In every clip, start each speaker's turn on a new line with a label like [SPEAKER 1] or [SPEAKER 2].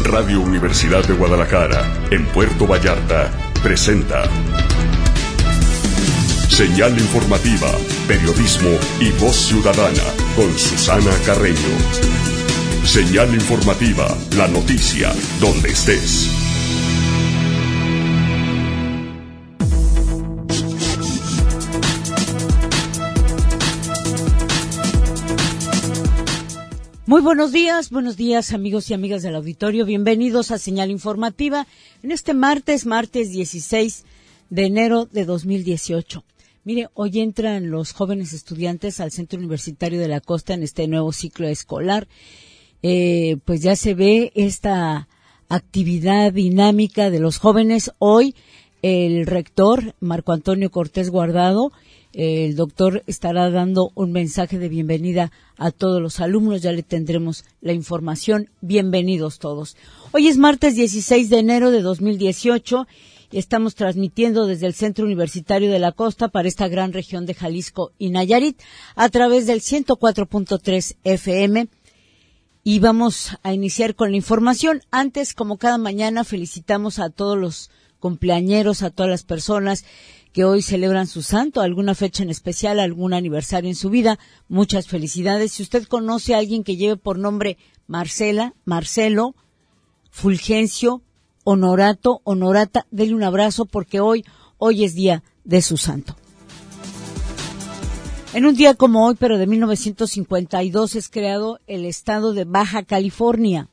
[SPEAKER 1] Radio Universidad de Guadalajara, en Puerto Vallarta, presenta Señal Informativa, Periodismo y Voz Ciudadana, con Susana Carreño. Señal Informativa, la noticia, donde estés.
[SPEAKER 2] Muy buenos días amigos y amigas del auditorio, bienvenidos a Señal Informativa en este martes 16 de enero de 2018. Mire, hoy entran los jóvenes estudiantes al Centro Universitario de la Costa en este nuevo ciclo escolar. Pues ya se ve esta actividad dinámica de los jóvenes. Hoy el rector Marco Antonio Cortés Guardado, el doctor, estará dando un mensaje de bienvenida a todos los alumnos. Ya le tendremos la información. Bienvenidos todos. Hoy es martes 16 de enero de 2018 y estamos transmitiendo desde el Centro Universitario de la Costa para esta gran región de Jalisco y Nayarit a través del 104.3 FM. Y vamos a iniciar con la información. Antes, como cada mañana, felicitamos a todos los cumpleañeros, a todas las personas que hoy celebran su santo, alguna fecha en especial, algún aniversario en su vida. Muchas felicidades. Si usted conoce a alguien que lleve por nombre Marcela, Marcelo, Fulgencio, Honorato, Honorata, dele un abrazo porque hoy es día de su santo. En un día como hoy, pero de 1952, es creado el estado de Baja California.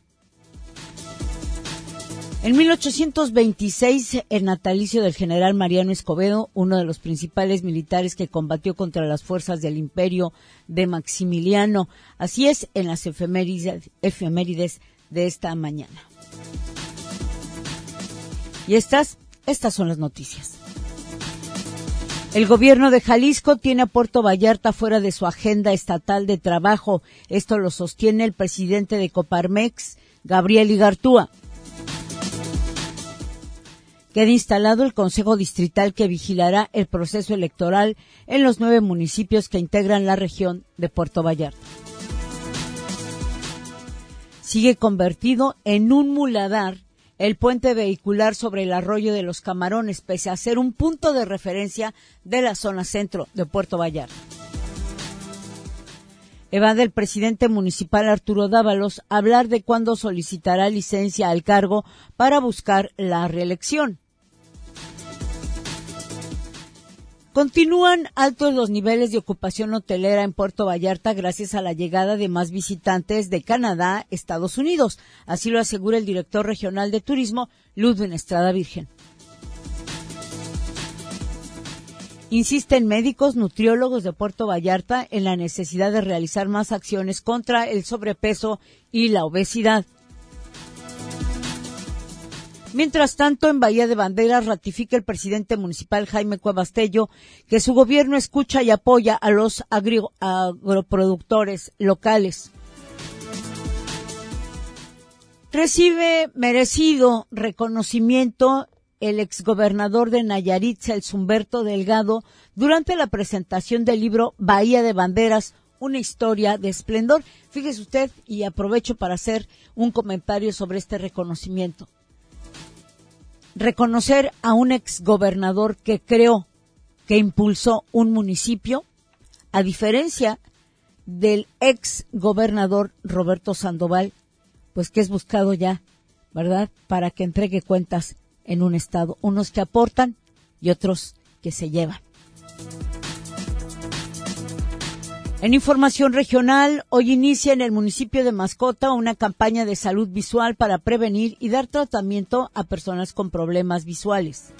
[SPEAKER 2] En 1826, el natalicio del general Mariano Escobedo, uno de los principales militares que combatió contra las fuerzas del imperio de Maximiliano. Así es, en las efemérides de esta mañana. Y estas son las noticias. El gobierno de Jalisco tiene a Puerto Vallarta fuera de su agenda estatal de trabajo. Esto lo sostiene el presidente de Coparmex, Gabriel Igartúa. Queda instalado el Consejo Distrital que vigilará el proceso electoral en los 9 municipios que integran la región de Puerto Vallarta. Sigue convertido en un muladar el puente vehicular sobre el arroyo de los Camarones, pese a ser un punto de referencia de la zona centro de Puerto Vallarta. Evade el presidente municipal Arturo Dávalos hablar de cuándo solicitará licencia al cargo para buscar la reelección. Continúan altos los niveles de ocupación hotelera en Puerto Vallarta gracias a la llegada de más visitantes de Canadá, Estados Unidos. Así lo asegura el director regional de turismo, Ludwig Estrada Virgen. Insisten médicos nutriólogos de Puerto Vallarta en la necesidad de realizar más acciones contra el sobrepeso y la obesidad. Mientras tanto, en Bahía de Banderas ratifica el presidente municipal Jaime Cuevas Tello que su gobierno escucha y apoya a los agroproductores locales. Recibe merecido reconocimiento el exgobernador de Nayarit, Celso Humberto Delgado, durante la presentación del libro Bahía de Banderas, una historia de esplendor. Fíjese usted, y aprovecho para hacer un comentario sobre este reconocimiento. Reconocer a un exgobernador que creó, que impulsó un municipio, a diferencia del exgobernador Roberto Sandoval, pues que es buscado ya, ¿verdad?, para que entregue cuentas en un estado, unos que aportan y otros que se llevan. En información regional, hoy inicia en el municipio de Mascota una campaña de salud visual para prevenir y dar tratamiento a personas con problemas visuales.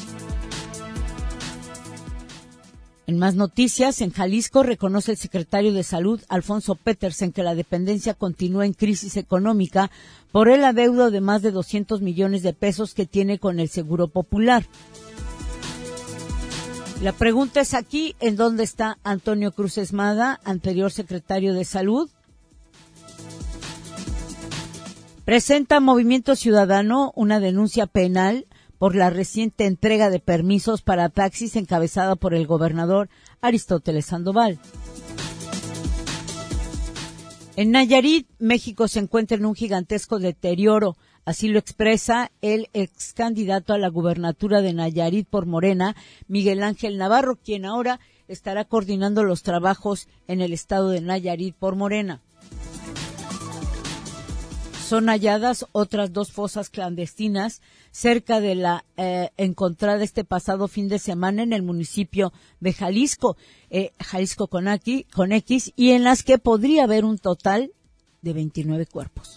[SPEAKER 2] En más noticias, en Jalisco reconoce el secretario de Salud, Alfonso Petersen, que la dependencia continúa en crisis económica por el adeudo de más de 200 millones de pesos que tiene con el Seguro Popular. La pregunta es aquí, ¿en dónde está Antonio Cruz Esmada, anterior secretario de Salud? Presenta Movimiento Ciudadano una denuncia penal por la reciente entrega de permisos para taxis encabezada por el gobernador Aristóteles Sandoval. En Nayarit, México se encuentra en un gigantesco deterioro. Así lo expresa el ex candidato a la gubernatura de Nayarit por Morena, Miguel Ángel Navarro, quien ahora estará coordinando los trabajos en el estado de Nayarit por Morena. Son halladas otras 2 fosas clandestinas cerca de la encontrada este pasado fin de semana en el municipio de Jalisco, Jalisco con X, y en las que podría haber un total de 29 cuerpos.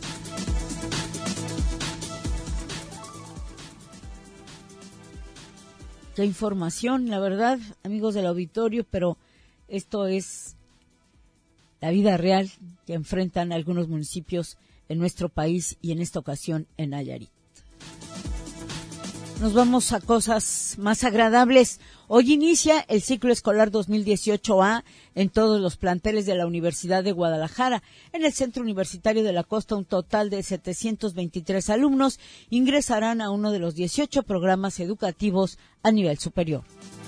[SPEAKER 2] Qué información, la verdad, amigos del auditorio, pero esto es la vida real que enfrentan algunos municipios en nuestro país y en esta ocasión en Nayarit. Nos vamos a cosas más agradables. Hoy inicia el ciclo escolar 2018A en todos los planteles de la Universidad de Guadalajara. En el Centro Universitario de la Costa, un total de 723 alumnos ingresarán a uno de los 18 programas educativos a nivel superior.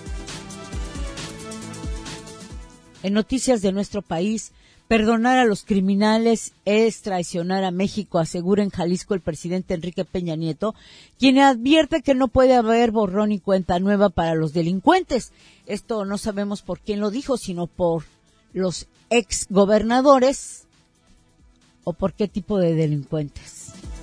[SPEAKER 2] En noticias de nuestro país, perdonar a los criminales es traicionar a México, asegura en Jalisco el presidente Enrique Peña Nieto, quien advierte que no puede haber borrón y cuenta nueva para los delincuentes. Esto no sabemos por quién lo dijo, sino por los exgobernadores o por qué tipo de delincuentes.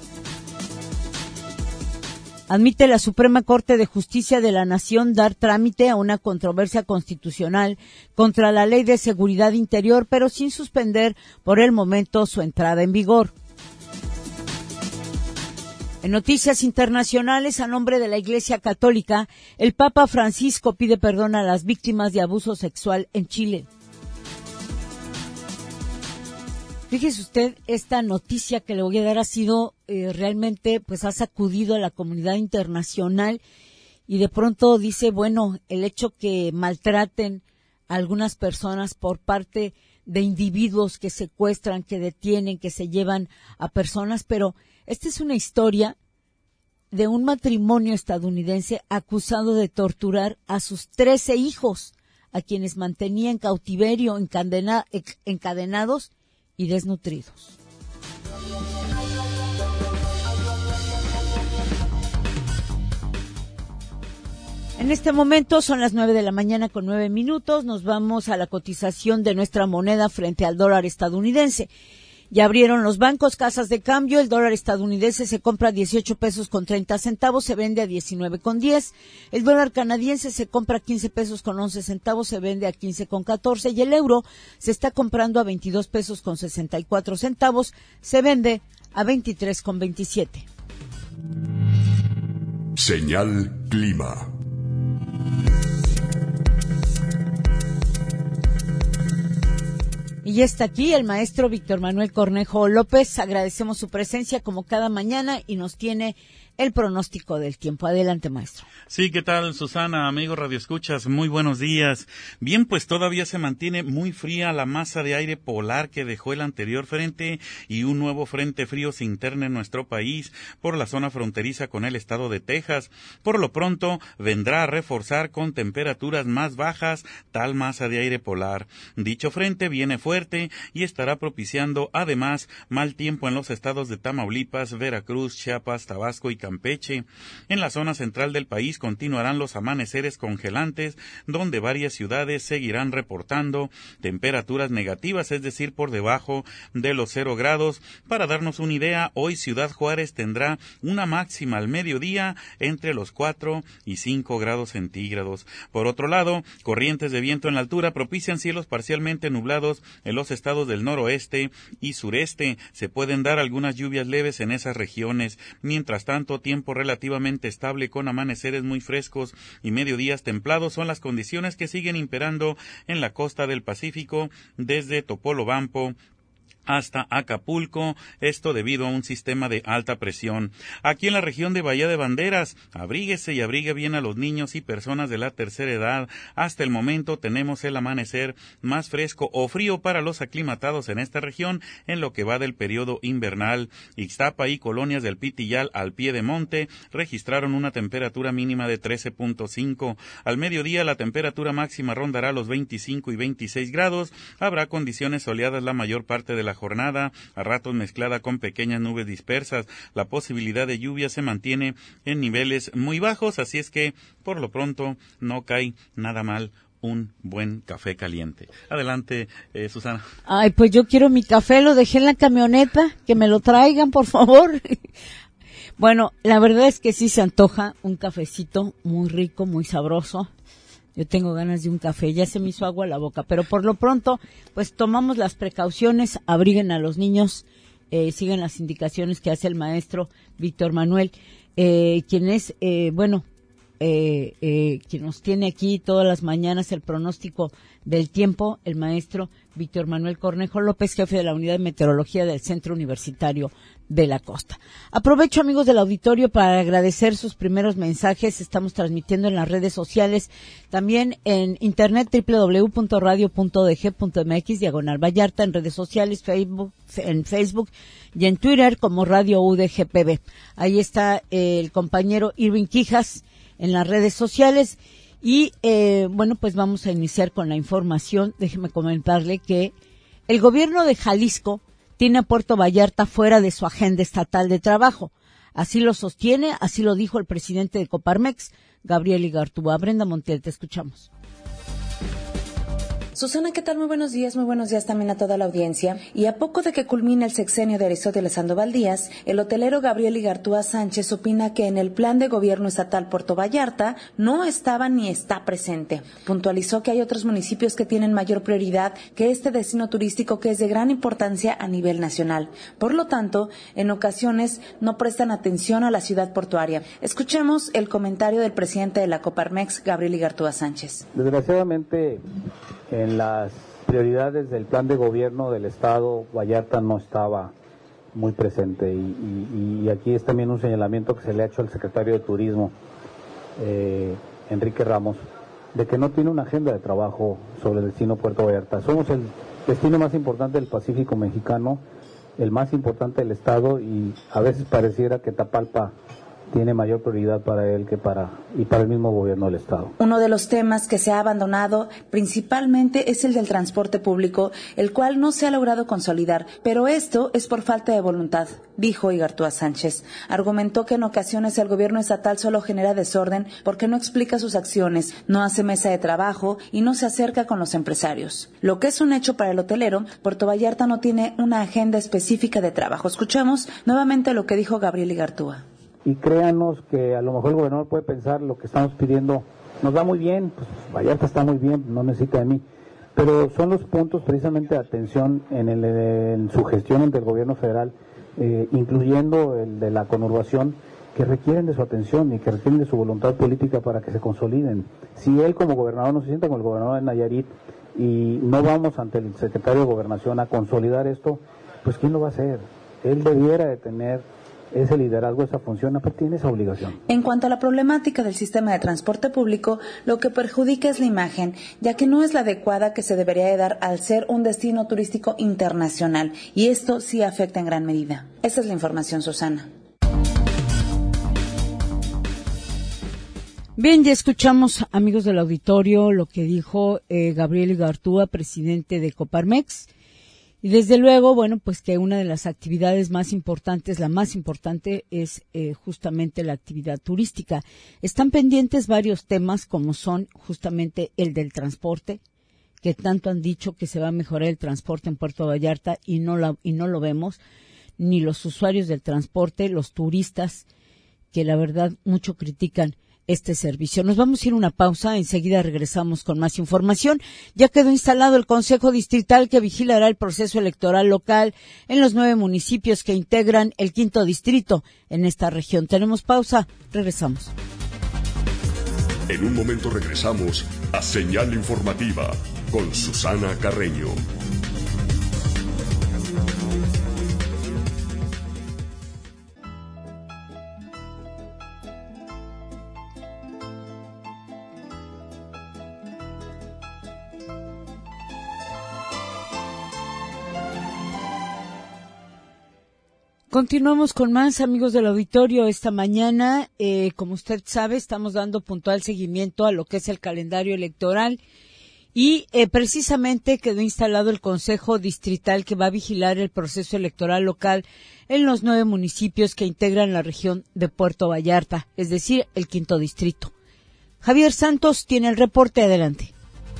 [SPEAKER 2] Admite la Suprema Corte de Justicia de la Nación dar trámite a una controversia constitucional contra la Ley de Seguridad Interior, pero sin suspender por el momento su entrada en vigor. En noticias internacionales, a nombre de la Iglesia Católica, el Papa Francisco pide perdón a las víctimas de abuso sexual en Chile. Fíjese usted, esta noticia que le voy a dar ha sido realmente, pues ha sacudido a la comunidad internacional y de pronto dice, bueno, el hecho que maltraten a algunas personas por parte de individuos que secuestran, que detienen, que se llevan a personas, pero esta es una historia de un matrimonio estadounidense acusado de torturar a sus 13 hijos, a quienes mantenía en cautiverio, encadenados y desnutridos. En este momento son las 9 de la mañana con 9 minutos. Nos vamos a la cotización de nuestra moneda frente al dólar estadounidense. Ya abrieron los bancos, casas de cambio. El dólar estadounidense se compra a 18 pesos con 30 centavos, se vende a 19 con 10. El dólar canadiense se compra a 15 pesos con 11 centavos, se vende a 15 con 14. Y el euro se está comprando a 22 pesos con 64 centavos, se vende a 23 con 27.
[SPEAKER 1] Señal Clima.
[SPEAKER 2] Y ya está aquí el maestro Víctor Manuel Cornejo López. Agradecemos su presencia como cada mañana y nos tiene el pronóstico del tiempo. Adelante, maestro.
[SPEAKER 3] Sí, ¿qué tal, Susana? Amigos radioescuchas, muy buenos días. Bien, pues todavía se mantiene muy fría la masa de aire polar que dejó el anterior frente y un nuevo frente frío se interna en nuestro país por la zona fronteriza con el estado de Texas. Por lo pronto, vendrá a reforzar con temperaturas más bajas tal masa de aire polar. Dicho frente viene fuerte y estará propiciando además mal tiempo en los estados de Tamaulipas, Veracruz, Chiapas, Tabasco y Campeche. En la zona central del país continuarán los amaneceres congelantes, donde varias ciudades seguirán reportando temperaturas negativas, es decir, por debajo de los 0 grados. Para darnos una idea, hoy Ciudad Juárez tendrá una máxima al mediodía entre los 4 y 5 grados centígrados. Por otro lado, corrientes de viento en la altura propician cielos parcialmente nublados en los estados del noroeste y sureste. Se pueden dar algunas lluvias leves en esas regiones. Mientras tanto, tiempo relativamente estable con amaneceres muy frescos y mediodías templados son las condiciones que siguen imperando en la costa del Pacífico desde Topolobampo hasta Acapulco, esto debido a un sistema de alta presión. Aquí en la región de Bahía de Banderas, abríguese y abrigue bien a los niños y personas de la tercera edad. Hasta el momento tenemos el amanecer más fresco o frío para los aclimatados en esta región en lo que va del periodo invernal. Ixtapa y colonias del Pitillal al pie de monte registraron una temperatura mínima de 13.5. Al mediodía la temperatura máxima rondará los 25 y 26 grados. Habrá condiciones soleadas la mayor parte de la la jornada, a ratos mezclada con pequeñas nubes dispersas. La posibilidad de lluvia se mantiene en niveles muy bajos, así es que por lo pronto no cae nada mal un buen café caliente. Adelante, Susana.
[SPEAKER 2] Ay, pues yo quiero mi café, lo dejé en la camioneta, que me lo traigan, por favor. Bueno, la verdad es que sí se antoja un cafecito muy rico, muy sabroso. Yo tengo ganas de un café, ya se me hizo agua a la boca, pero por lo pronto, pues tomamos las precauciones, abriguen a los niños, sigan las indicaciones que hace el maestro Víctor Manuel, quien es, quien nos tiene aquí todas las mañanas el pronóstico del tiempo, el maestro Víctor Manuel Cornejo López, jefe de la Unidad de Meteorología del Centro Universitario de la Costa. Aprovecho, amigos del auditorio, para agradecer sus primeros mensajes. Estamos transmitiendo en las redes sociales, también en internet www.radio.udg.mx/Vallarta, en redes sociales, en Facebook y en Twitter como Radio UDGPB. Ahí está el compañero Irving Quijas en las redes sociales. Y, pues vamos a iniciar con la información. Déjeme comentarle que el gobierno de Jalisco tiene a Puerto Vallarta fuera de su agenda estatal de trabajo. Así lo sostiene, así lo dijo el presidente de Coparmex, Gabriel Igartúa. Brenda Montiel, te escuchamos.
[SPEAKER 4] Susana, ¿qué tal? Muy buenos días también a toda la audiencia. Y a poco de que culmine el sexenio de Aristóteles Sandoval Díaz, el hotelero Gabriel Igartúa Sánchez opina que en el plan de gobierno estatal Puerto Vallarta no estaba ni está presente. Puntualizó que hay otros municipios que tienen mayor prioridad que este destino turístico, que es de gran importancia a nivel nacional. Por lo tanto, en ocasiones no prestan atención a la ciudad portuaria. Escuchemos el comentario del presidente de la Coparmex, Gabriel Igartúa Sánchez.
[SPEAKER 5] Desgraciadamente, en las prioridades del plan de gobierno del Estado, Vallarta no estaba muy presente y aquí es también un señalamiento que se le ha hecho al secretario de Turismo, Enrique Ramos, de que no tiene una agenda de trabajo sobre el destino Puerto Vallarta. Somos el destino más importante del Pacífico mexicano, el más importante del Estado, y a veces pareciera que Tapalpa tiene mayor prioridad para él que para el mismo gobierno del Estado.
[SPEAKER 4] Uno de los temas que se ha abandonado principalmente es el del transporte público, el cual no se ha logrado consolidar, pero esto es por falta de voluntad, dijo Igartúa Sánchez. Argumentó que en ocasiones el gobierno estatal solo genera desorden porque no explica sus acciones, no hace mesa de trabajo y no se acerca con los empresarios. Lo que es un hecho para el hotelero, Puerto Vallarta no tiene una agenda específica de trabajo. Escuchamos nuevamente lo que dijo Gabriel Igartúa.
[SPEAKER 5] Y créanos que a lo mejor el gobernador puede pensar lo que estamos pidiendo nos va muy bien, pues Vallarta está muy bien, no necesita de mí, pero son los puntos precisamente de atención en su gestión del gobierno federal, incluyendo el de la conurbación, que requieren de su atención y que requieren de su voluntad política para que se consoliden. Si él como gobernador no se sienta con el gobernador de Nayarit y no vamos ante el secretario de Gobernación a consolidar esto, pues ¿quién lo va a hacer? Él debiera de tener ese liderazgo, esa función, aparte tiene esa obligación.
[SPEAKER 4] En cuanto a la problemática del sistema de transporte público, lo que perjudica es la imagen, ya que no es la adecuada que se debería de dar al ser un destino turístico internacional, y esto sí afecta en gran medida. Esa es la información, Susana.
[SPEAKER 2] Bien, ya escuchamos, amigos del auditorio, lo que dijo Gabriel Igartúa, presidente de Coparmex. Y desde luego, pues que una de las actividades más importantes, la más importante, es justamente la actividad turística. Están pendientes varios temas, como son justamente el del transporte, que tanto han dicho que se va a mejorar el transporte en Puerto Vallarta y no lo vemos, ni los usuarios del transporte, los turistas, que la verdad mucho critican este servicio. Nos vamos a ir a una pausa, enseguida regresamos con más información. Ya quedó instalado el Consejo Distrital que vigilará el proceso electoral local en los 9 municipios que integran el 5º distrito en esta región. Tenemos pausa, regresamos.
[SPEAKER 1] En un momento regresamos a Señal Informativa con Susana Carreño.
[SPEAKER 2] Continuamos con más, amigos del auditorio. Esta mañana, como usted sabe, estamos dando puntual seguimiento a lo que es el calendario electoral Y precisamente quedó instalado el Consejo Distrital que va a vigilar el proceso electoral local en los 9 municipios que integran la región de Puerto Vallarta, es decir, el 5º distrito. Javier Santos tiene el reporte, adelante.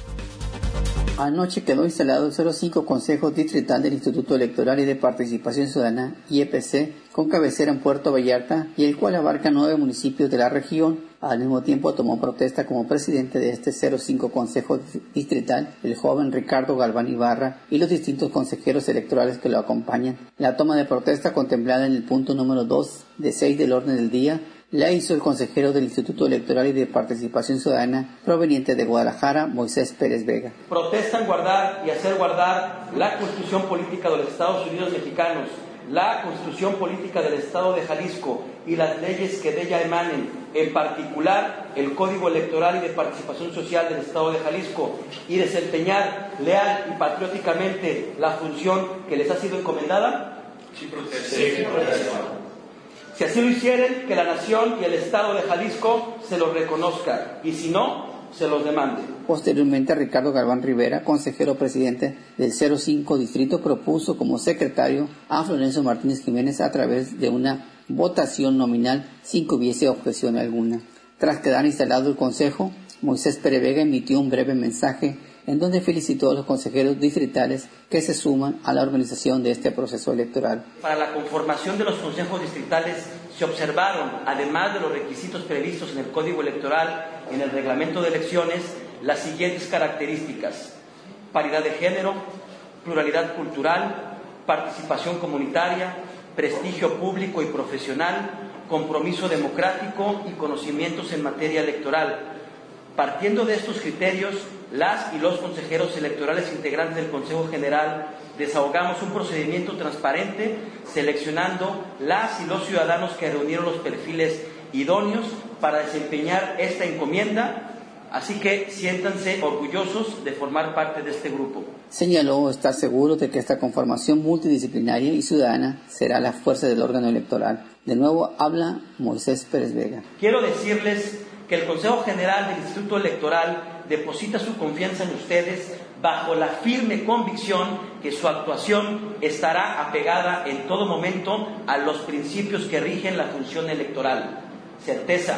[SPEAKER 6] Anoche quedó instalado el 05 Consejo Distrital del Instituto Electoral y de Participación Ciudadana, IEPC, con cabecera en Puerto Vallarta, y el cual abarca 9 municipios de la región. Al mismo tiempo tomó protesta como presidente de este 05 Consejo Distrital el joven Ricardo Galván Ibarra y los distintos consejeros electorales que lo acompañan. La toma de protesta, contemplada en el punto número 2 de 6 del orden del día, la hizo el consejero del Instituto Electoral y de Participación Ciudadana proveniente de Guadalajara, Moisés Pérez Vega.
[SPEAKER 7] Protestan guardar y hacer guardar la Constitución Política de los Estados Unidos Mexicanos, la Constitución Política del Estado de Jalisco y las leyes que de ella emanen, en particular el Código Electoral y de Participación Social del Estado de Jalisco, y desempeñar leal y patrióticamente la función que les ha sido encomendada? Sí, protesto. Si así lo hicieren, que la Nación y el Estado de Jalisco se los reconozca, y si no, se los demande.
[SPEAKER 6] Posteriormente, Ricardo Galván Rivera, consejero presidente del 05 Distrito, propuso como secretario a Florencio Martínez Jiménez a través de una votación nominal sin que hubiese objeción alguna. Tras quedar instalado el consejo, Moisés Pérez Vega emitió un breve mensaje en donde felicitó a los consejeros distritales que se suman a la organización de este proceso electoral.
[SPEAKER 7] Para la conformación de los consejos distritales se observaron, además de los requisitos previstos en el Código Electoral y en el Reglamento de Elecciones, las siguientes características: paridad de género, pluralidad cultural, participación comunitaria, prestigio público y profesional, compromiso democrático y conocimientos en materia electoral. Partiendo de estos criterios, las y los consejeros electorales integrantes del Consejo General desahogamos un procedimiento transparente seleccionando las y los ciudadanos que reunieron los perfiles idóneos para desempeñar esta encomienda, así que siéntanse orgullosos de formar parte de este grupo.
[SPEAKER 6] Señaló estar seguro de que esta conformación multidisciplinaria y ciudadana será la fuerza del órgano electoral. De nuevo habla Moisés Pérez Vega.
[SPEAKER 7] Quiero decirles que el Consejo General del Instituto Electoral deposita su confianza en ustedes bajo la firme convicción que su actuación estará apegada en todo momento a los principios que rigen la función electoral: certeza,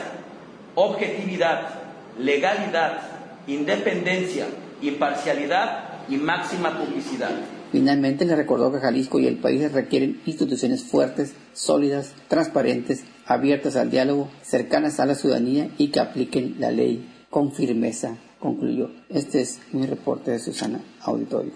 [SPEAKER 7] objetividad, legalidad, independencia, imparcialidad y máxima publicidad.
[SPEAKER 6] Finalmente le recordó que Jalisco y el país requieren instituciones fuertes, sólidas, transparentes, abiertas al diálogo, cercanas a la ciudadanía y que apliquen la ley con firmeza, concluyó. Este es mi reporte de Susana Auditorio.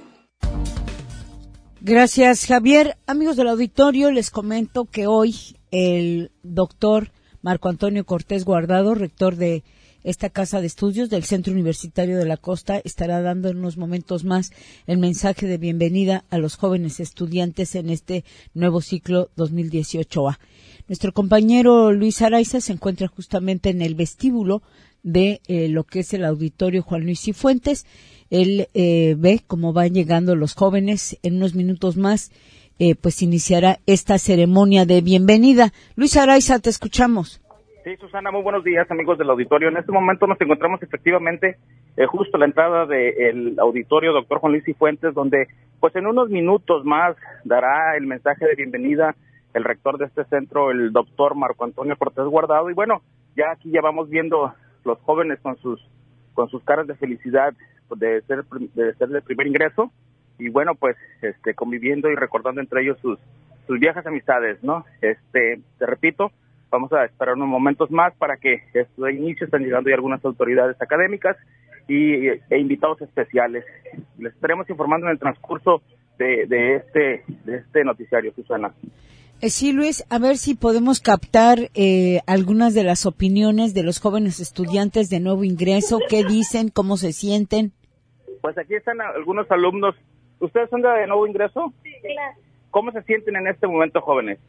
[SPEAKER 2] Gracias, Javier. Amigos del auditorio, les comento que hoy el doctor Marco Antonio Cortés Guardado, rector de esta casa de estudios del Centro Universitario de la Costa, estará dando en unos momentos más el mensaje de bienvenida a los jóvenes estudiantes en este nuevo ciclo 2018A. Nuestro compañero Luis Araiza se encuentra justamente en el vestíbulo de lo que es el auditorio Juan Luis Cifuentes. Él ve cómo van llegando los jóvenes. En unos minutos más pues iniciará esta ceremonia de bienvenida. Luis Araiza, te escuchamos.
[SPEAKER 8] Sí, Susana, muy buenos días, amigos del auditorio. En este momento nos encontramos efectivamente justo a la entrada del auditorio Dr. Juan Luis Cifuentes, donde pues en unos minutos más dará el mensaje de bienvenida el rector de este centro, el doctor Marco Antonio Cortés Guardado. Y bueno, ya aquí ya vamos viendo los jóvenes con sus caras de felicidad de ser de primer ingreso, y bueno, pues conviviendo y recordando entre ellos sus viejas amistades, ¿no? Te repito, vamos a esperar unos momentos más para que esto inicie. Están llegando ya algunas autoridades académicas e invitados especiales. Les estaremos informando en el transcurso de este noticiario, Susana.
[SPEAKER 2] Sí, Luis, a ver si podemos captar algunas de las opiniones de los jóvenes estudiantes de nuevo ingreso. ¿Qué dicen? ¿Cómo se sienten?
[SPEAKER 8] Pues aquí están algunos alumnos. ¿Ustedes son de nuevo ingreso?
[SPEAKER 9] Sí, claro.
[SPEAKER 8] ¿Cómo se sienten en este momento, jóvenes?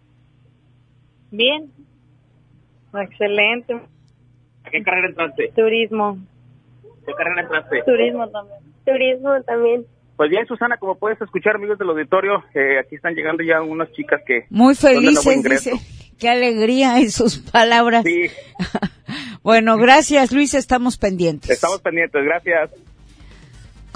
[SPEAKER 9] Bien. Excelente.
[SPEAKER 8] ¿A qué carrera entraste?
[SPEAKER 9] Turismo.
[SPEAKER 8] ¿Qué carrera entraste?
[SPEAKER 9] Turismo también. Turismo también.
[SPEAKER 8] Pues bien, Susana, como puedes escuchar, amigos del auditorio, aquí están llegando ya unas chicas que...
[SPEAKER 2] Muy felices, dice. Qué alegría en sus palabras.
[SPEAKER 8] Sí.
[SPEAKER 2] Bueno, gracias, Luis, estamos pendientes.
[SPEAKER 8] Estamos pendientes, gracias.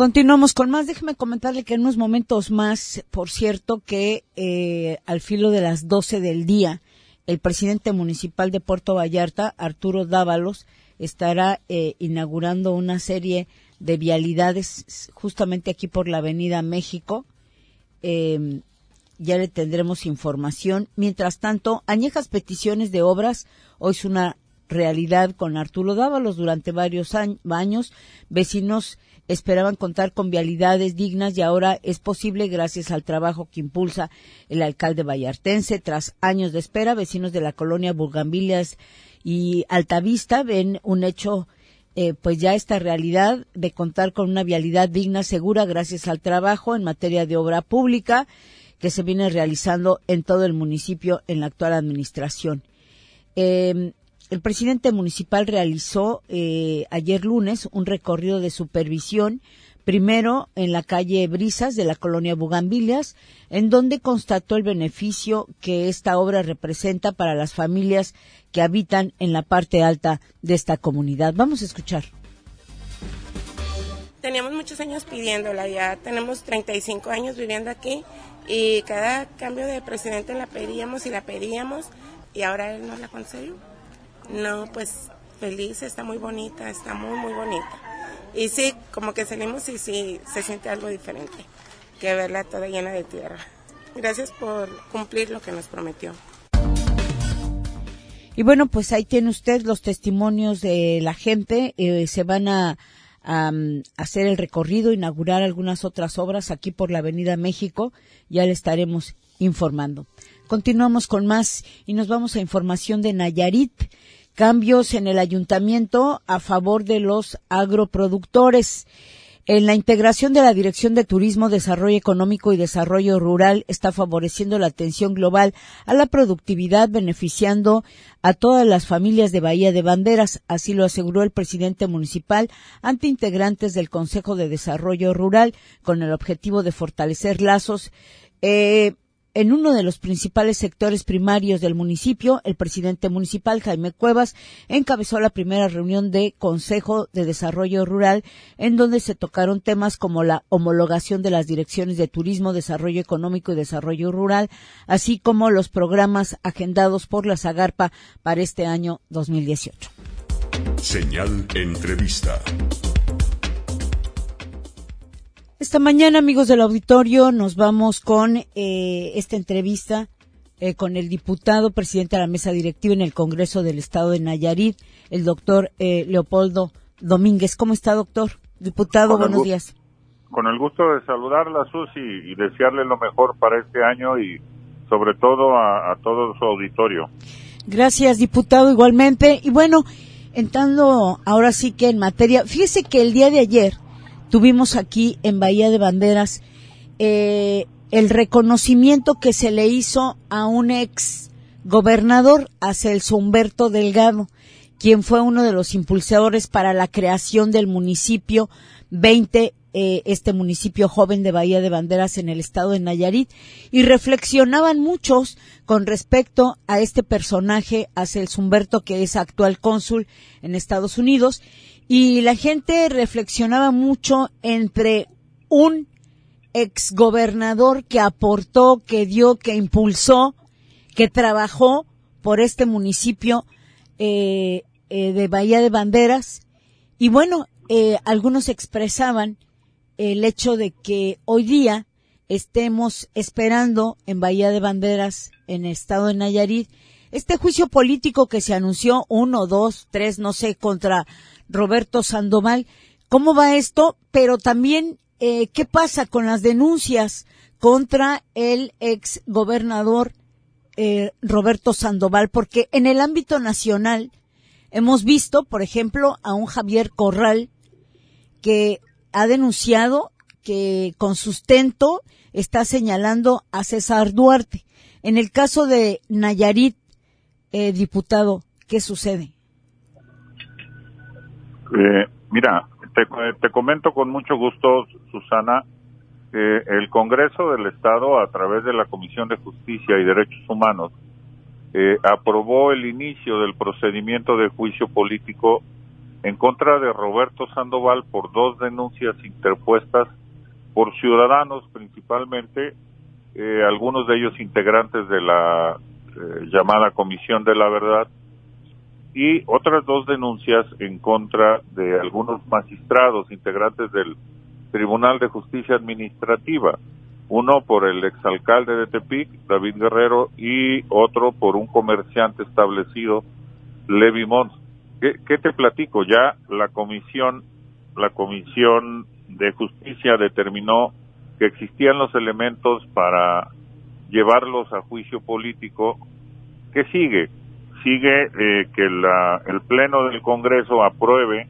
[SPEAKER 2] Continuamos con más. Déjeme comentarle que en unos momentos más, por cierto, que al filo de las 12 del día, el presidente municipal de Puerto Vallarta, Arturo Dávalos, estará inaugurando una serie de vialidades justamente aquí por la Avenida México. Ya le tendremos información. Mientras tanto, añejas peticiones de obras, hoy es una realidad con Arturo Dávalos. Durante varios años, vecinos esperaban contar con vialidades dignas y ahora es posible gracias al trabajo que impulsa el alcalde vallartense. Tras años de espera, vecinos de la colonia Bugambilias y Altavista ven un hecho, pues ya esta realidad de contar con una vialidad digna, segura, gracias al trabajo en materia de obra pública que se viene realizando en todo el municipio en la actual administración. El presidente municipal realizó ayer lunes un recorrido de supervisión, primero en la calle Brisas de la colonia Bugambilias, en donde constató el beneficio que esta obra representa para las familias que habitan en la parte alta de esta comunidad. Vamos a escuchar.
[SPEAKER 10] Teníamos muchos años pidiéndola, ya tenemos 35 años viviendo aquí y cada cambio de presidente la pedíamos y ahora él nos la concedió. No, pues feliz, está muy bonita, está muy, muy bonita. Y sí, como que salimos y sí, se siente algo diferente que verla toda llena de tierra. Gracias por cumplir lo que nos prometió.
[SPEAKER 2] Y bueno, pues ahí tiene usted los testimonios de la gente. Se van a hacer el recorrido, inaugurar algunas otras obras aquí por la Avenida México. Ya le estaremos informando. Continuamos con más y nos vamos a información de Nayarit. Cambios en el ayuntamiento a favor de los agroproductores. En la integración de la Dirección de Turismo, Desarrollo Económico y Desarrollo Rural está favoreciendo la atención global a la productividad, beneficiando a todas las familias de Bahía de Banderas. Así lo aseguró el presidente municipal ante integrantes del Consejo de Desarrollo Rural, con el objetivo de fortalecer lazos en uno de los principales sectores primarios del municipio. El presidente municipal, Jaime Cuevas, encabezó la primera reunión de Consejo de Desarrollo Rural, en donde se tocaron temas como la homologación de las direcciones de turismo, desarrollo económico y desarrollo rural, así como los programas agendados por la Zagarpa para este año 2018.
[SPEAKER 1] Señal Entrevista.
[SPEAKER 2] Esta mañana, amigos del auditorio, nos vamos con esta entrevista con el diputado, presidente de la mesa directiva en el Congreso del Estado de Nayarit, el doctor Leopoldo Domínguez. ¿Cómo está, doctor? Diputado, buenos días.
[SPEAKER 11] Con el gusto de saludarla, Susi, y desearle lo mejor para este año y sobre todo a todo su auditorio.
[SPEAKER 2] Gracias, diputado, igualmente. Y bueno, entrando ahora sí que en materia, fíjese que el día de ayer tuvimos aquí en Bahía de Banderas el reconocimiento que se le hizo a un ex gobernador, a Celso Humberto Delgado, quien fue uno de los impulsadores para la creación del municipio 20, este municipio joven de Bahía de Banderas en el estado de Nayarit, y reflexionaban muchos con respecto a este personaje, a Celso Humberto, que es actual cónsul en Estados Unidos. Y la gente reflexionaba mucho entre un exgobernador que aportó, que dio, que impulsó, que trabajó por este municipio de Bahía de Banderas. Y bueno, algunos expresaban el hecho de que hoy día estemos esperando en Bahía de Banderas, en el estado de Nayarit, este juicio político que se anunció, 1, 2, 3, no sé, contra Roberto Sandoval. ¿Cómo va esto? Pero también, ¿qué pasa con las denuncias contra el ex gobernador Roberto Sandoval? Porque en el ámbito nacional hemos visto, por ejemplo, a un Javier Corral que ha denunciado que con sustento está señalando a César Duarte. En el caso de Nayarit, diputado, ¿qué sucede?
[SPEAKER 11] Mira, te comento con mucho gusto, Susana, el Congreso del Estado, a través de la Comisión de Justicia y Derechos Humanos, aprobó el inicio del procedimiento de juicio político en contra de Roberto Sandoval por 2 denuncias interpuestas por ciudadanos, principalmente algunos de ellos integrantes de la llamada Comisión de la Verdad, y otras 2 denuncias en contra de algunos magistrados integrantes del Tribunal de Justicia Administrativa, uno por el exalcalde de Tepic, David Guerrero, y otro por un comerciante establecido, Levi Mons. ¿Qué te platico? Ya la comisión de justicia determinó que existían los elementos para llevarlos a juicio político. ¿Qué sigue? Sigue que el Pleno del Congreso apruebe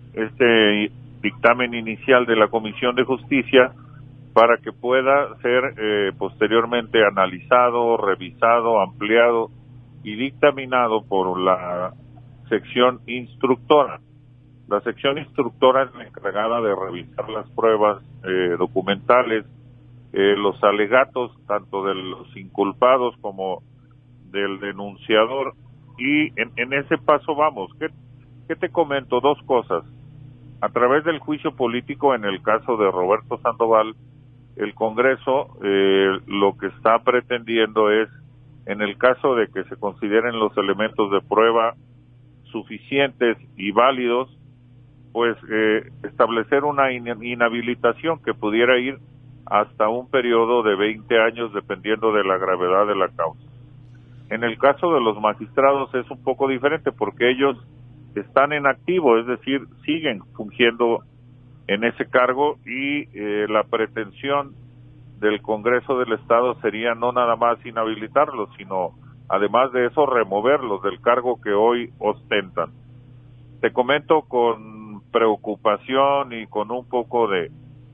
[SPEAKER 11] este dictamen inicial de la Comisión de Justicia para que pueda ser posteriormente analizado, revisado, ampliado y dictaminado por la sección instructora. La sección instructora es la encargada de revisar las pruebas documentales, los alegatos tanto de los inculpados como del denunciador, y en ese paso vamos. ¿Qué te comento? 2 cosas. A través del juicio político en el caso de Roberto Sandoval, el Congreso lo que está pretendiendo es, en el caso de que se consideren los elementos de prueba suficientes y válidos, pues establecer una inhabilitación que pudiera ir hasta un periodo de 20 años dependiendo de la gravedad de la causa. En el caso de los magistrados es un poco diferente porque ellos están en activo, es decir, siguen fungiendo en ese cargo, y la pretensión del Congreso del Estado sería no nada más inhabilitarlos, sino además de eso removerlos del cargo que hoy ostentan. Te comento con preocupación y con un poco de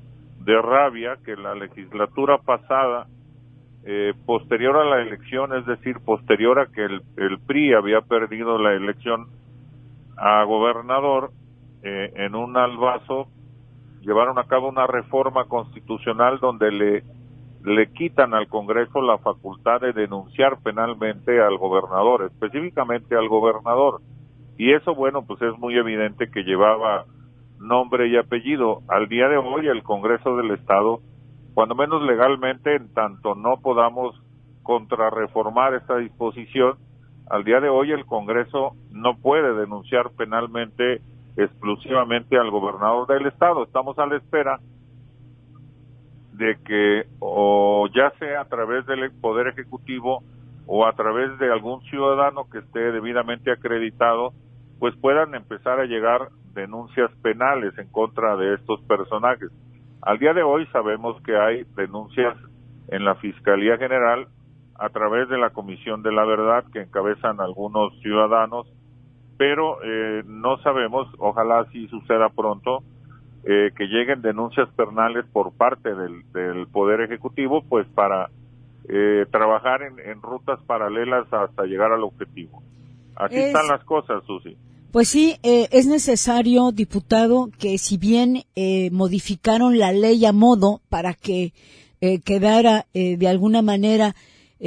[SPEAKER 11] rabia que la legislatura pasada, posterior a la elección, es decir, posterior a que el PRI había perdido la elección a gobernador, en un albazo llevaron a cabo una reforma constitucional donde le quitan al Congreso la facultad de denunciar penalmente al gobernador, específicamente al gobernador. Y eso, bueno, pues es muy evidente que llevaba nombre y apellido. Al día de hoy, el Congreso del Estado, cuando menos legalmente, en tanto no podamos contrarreformar esta disposición, al día de hoy el Congreso no puede denunciar penalmente exclusivamente al gobernador del Estado. Estamos a la espera de que, o ya sea a través del Poder Ejecutivo o a través de algún ciudadano que esté debidamente acreditado, pues puedan empezar a llegar denuncias penales en contra de estos personajes. Al día de hoy sabemos que hay denuncias en la Fiscalía General a través de la Comisión de la Verdad que encabezan algunos ciudadanos, pero no sabemos, ojalá así suceda pronto, que lleguen denuncias penales por parte del Poder Ejecutivo, pues para trabajar en rutas paralelas hasta llegar al objetivo. Así están las cosas, Susi.
[SPEAKER 2] Pues sí, es necesario, diputado, que si bien modificaron la ley a modo para que quedara de alguna manera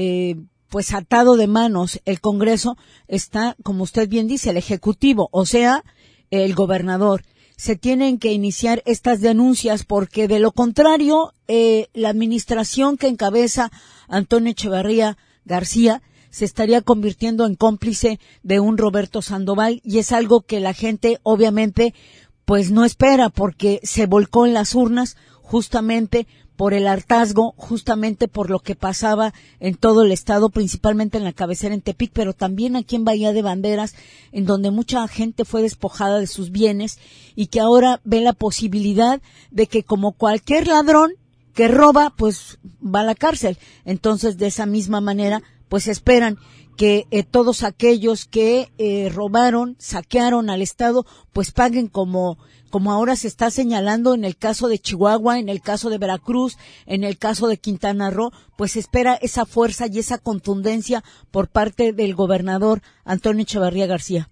[SPEAKER 2] pues atado de manos el Congreso, está, como usted bien dice, el Ejecutivo, o sea, el gobernador. Se tienen que iniciar estas denuncias porque de lo contrario, la administración que encabeza Antonio Echeverría García se estaría convirtiendo en cómplice de un Roberto Sandoval, y es algo que la gente obviamente pues no espera, porque se volcó en las urnas justamente por el hartazgo, justamente por lo que pasaba en todo el estado, principalmente en la cabecera en Tepic, pero también aquí en Bahía de Banderas, en donde mucha gente fue despojada de sus bienes y que ahora ve la posibilidad de que, como cualquier ladrón que roba, pues va a la cárcel. Entonces, de esa misma manera, pues esperan que todos aquellos que robaron, saquearon al Estado, pues paguen como ahora se está señalando en el caso de Chihuahua, en el caso de Veracruz, en el caso de Quintana Roo, pues espera esa fuerza y esa contundencia por parte del gobernador Antonio Echeverría García.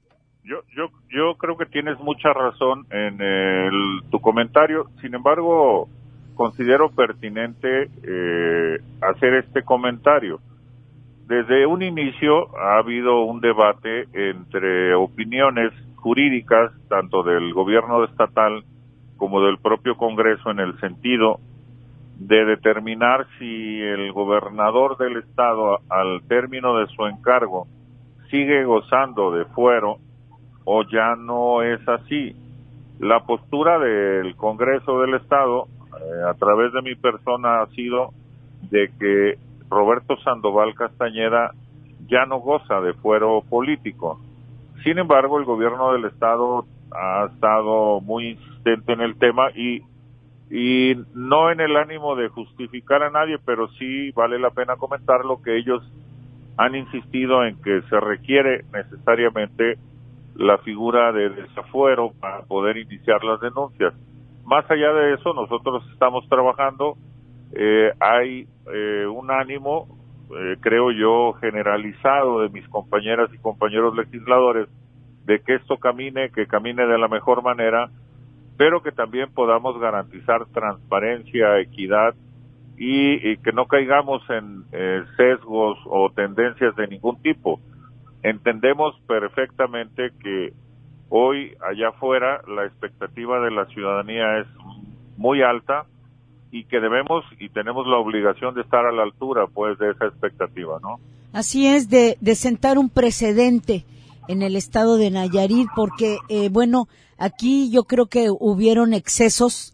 [SPEAKER 11] Yo creo que tienes mucha razón en tu comentario. Sin embargo, considero pertinente hacer este comentario. Desde un inicio ha habido un debate entre opiniones jurídicas, tanto del gobierno estatal como del propio Congreso, en el sentido de determinar si el gobernador del estado, al término de su encargo, sigue gozando de fuero o ya no es así. La postura del Congreso del estado, a través de mi persona, ha sido de que Roberto Sandoval Castañeda ya no goza de fuero político. Sin embargo, el gobierno del estado ha estado muy insistente en el tema y no en el ánimo de justificar a nadie, pero sí vale la pena comentarlo, que ellos han insistido en que se requiere necesariamente la figura de desafuero para poder iniciar las denuncias. Más allá de eso, nosotros estamos trabajando, hay un ánimo, creo yo, generalizado de mis compañeras y compañeros legisladores, de que esto camine de la mejor manera, pero que también podamos garantizar transparencia, equidad y que no caigamos en sesgos o tendencias de ningún tipo. Entendemos perfectamente que hoy allá afuera la expectativa de la ciudadanía es muy alta y que debemos y tenemos la obligación de estar a la altura, pues, de esa expectativa, ¿no?
[SPEAKER 2] Así es, de sentar un precedente en el estado de Nayarit, porque, bueno, aquí yo creo que hubieron excesos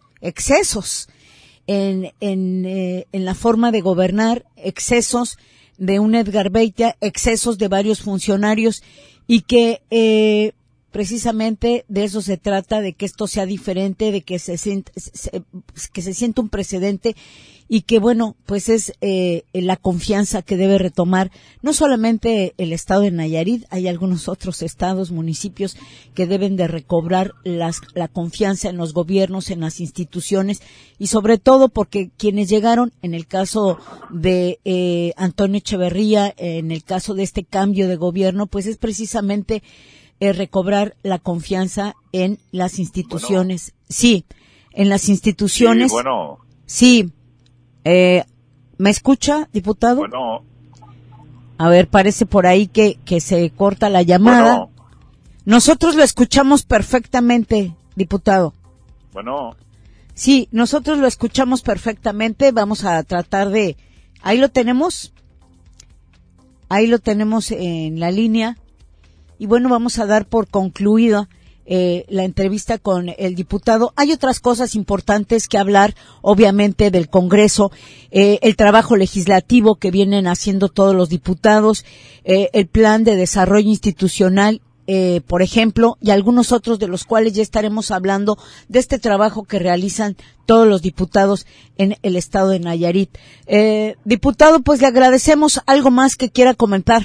[SPEAKER 2] en la forma de gobernar, excesos de un Edgar Beitia, excesos de varios funcionarios, y que precisamente de eso se trata, de que esto sea diferente, de que se sienta un precedente, y que, bueno, pues es la confianza que debe retomar no solamente el estado de Nayarit, hay algunos otros estados, municipios que deben de recobrar la confianza en los gobiernos, en las instituciones, y sobre todo porque quienes llegaron, en el caso de Antonio Echeverría, en el caso de este cambio de gobierno, pues es precisamente recobrar la confianza en las instituciones. Bueno. Sí, en las instituciones.
[SPEAKER 11] Sí, bueno.
[SPEAKER 2] Sí. ¿Me escucha, diputado?
[SPEAKER 11] Bueno.
[SPEAKER 2] A ver, parece por ahí que se corta la llamada.
[SPEAKER 11] Bueno.
[SPEAKER 2] Nosotros lo escuchamos perfectamente, diputado.
[SPEAKER 11] Bueno.
[SPEAKER 2] Sí, nosotros lo escuchamos perfectamente. Vamos a tratar de... Ahí lo tenemos. Ahí lo tenemos en la línea. Y bueno, vamos a dar por concluida la entrevista con el diputado. Hay otras cosas importantes que hablar, obviamente, del Congreso, el trabajo legislativo que vienen haciendo todos los diputados, el plan de desarrollo institucional, por ejemplo, y algunos otros de los cuales ya estaremos hablando de este trabajo que realizan todos los diputados en el estado de Nayarit. Diputado, pues le agradecemos. ¿Algo más que quiera comentar?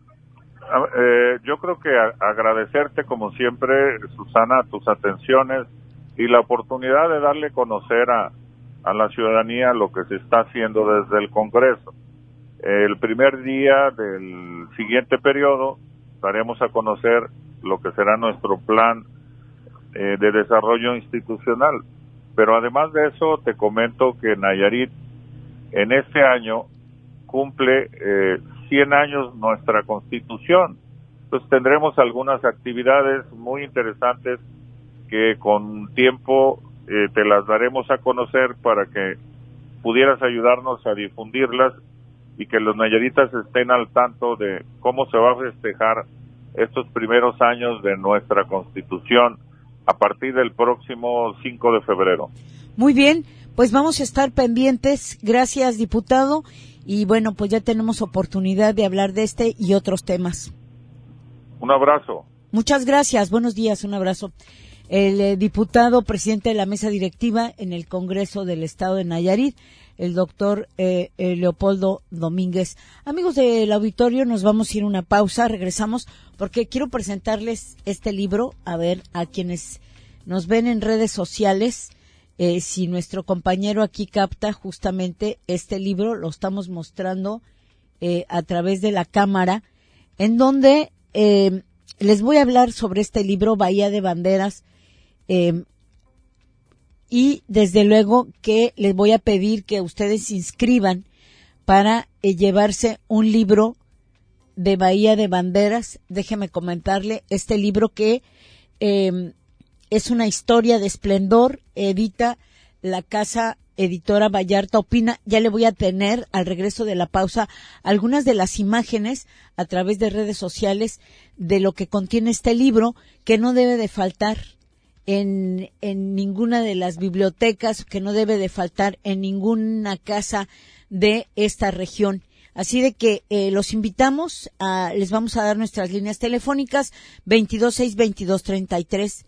[SPEAKER 11] Yo creo que agradecerte como siempre, Susana, tus atenciones y la oportunidad de darle a conocer a la ciudadanía lo que se está haciendo desde el Congreso. El primer día del siguiente periodo daremos a conocer lo que será nuestro plan de desarrollo institucional. Pero además de eso, te comento que Nayarit en este año cumple 100 años nuestra Constitución. Entonces tendremos algunas actividades muy interesantes que con tiempo te las daremos a conocer para que pudieras ayudarnos a difundirlas y que los nayaritas estén al tanto de cómo se va a festejar estos primeros años de nuestra Constitución a partir del próximo 5 de febrero.
[SPEAKER 2] Muy bien, pues vamos a estar pendientes. Gracias, diputado. Y bueno, pues ya tenemos oportunidad de hablar de este y otros temas.
[SPEAKER 11] Un abrazo.
[SPEAKER 2] Muchas gracias. Buenos días. Un abrazo. El diputado presidente de la mesa directiva en el Congreso del Estado de Nayarit, el doctor Leopoldo Domínguez. Amigos del auditorio, nos vamos a ir a una pausa. Regresamos porque quiero presentarles este libro, a ver, a quienes nos ven en redes sociales. Si nuestro compañero aquí capta justamente este libro, lo estamos mostrando a través de la cámara, en donde les voy a hablar sobre este libro, Bahía de Banderas, y desde luego que les voy a pedir que ustedes se inscriban para llevarse un libro de Bahía de Banderas. Déjeme comentarle este libro que es una historia de esplendor, edita la casa editora Vallarta Opina. Ya le voy a tener al regreso de la pausa algunas de las imágenes a través de redes sociales de lo que contiene este libro, que no debe de faltar en ninguna de las bibliotecas, que no debe de faltar en ninguna casa de esta región. Así de que los invitamos, les vamos a dar nuestras líneas telefónicas 226-2233,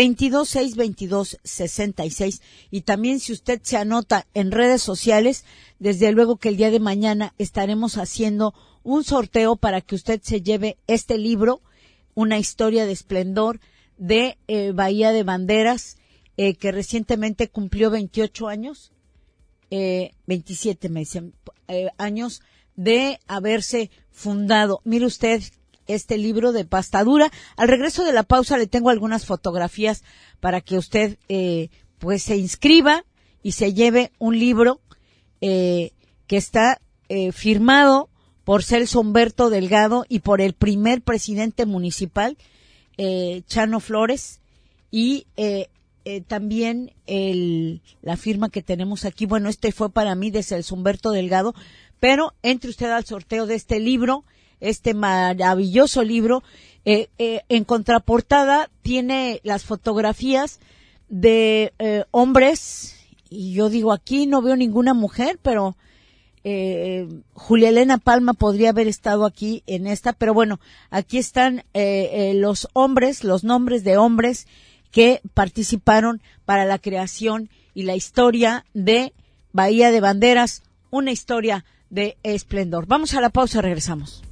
[SPEAKER 2] 226-2266, y también si usted se anota en redes sociales, desde luego que el día de mañana estaremos haciendo un sorteo para que usted se lleve este libro, Una historia de esplendor, de Bahía de Banderas, que recientemente cumplió 28 años, 27 me dicen, años de haberse fundado. Mire usted este libro de pasta dura. Al regreso de la pausa le tengo algunas fotografías para que usted pues se inscriba y se lleve un libro que está firmado por Celso Humberto Delgado y por el primer presidente municipal, Chano Flores, y también la firma que tenemos aquí. Bueno, este fue para mí de Celso Humberto Delgado, pero entre usted al sorteo de este libro, este maravilloso libro. En contraportada tiene las fotografías de hombres, y yo digo, aquí no veo ninguna mujer, pero Julia Elena Palma podría haber estado aquí en esta, pero bueno, aquí están los hombres, los nombres de hombres que participaron para la creación y la historia de Bahía de Banderas, una historia de esplendor. Vamos a la pausa, regresamos.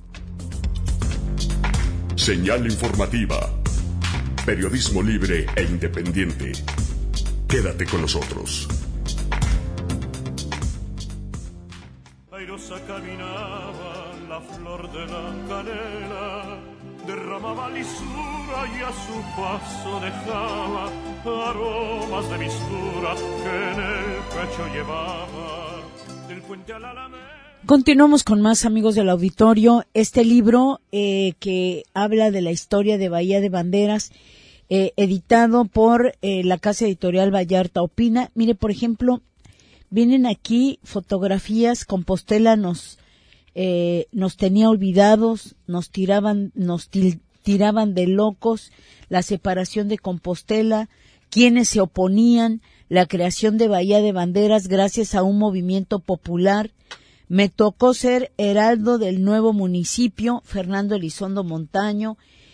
[SPEAKER 1] Señal informativa. Periodismo libre e independiente. Quédate con nosotros.
[SPEAKER 12] Airosa caminaba la flor de la canela, derramaba lisura y a su paso dejaba aromas de mistura que en el pecho llevaba. Del puente a la alameda.
[SPEAKER 2] Continuamos con más, amigos del auditorio. Este libro que habla de la historia de Bahía de Banderas, editado por la casa editorial Vallarta Opina. Mire, por ejemplo, vienen aquí fotografías. Compostela nos tenía olvidados, nos tiraban de locos, la separación de Compostela, quienes se oponían, la creación de Bahía de Banderas gracias a un movimiento popular. Me tocó ser heraldo del nuevo municipio, Fernando Elizondo Montaño.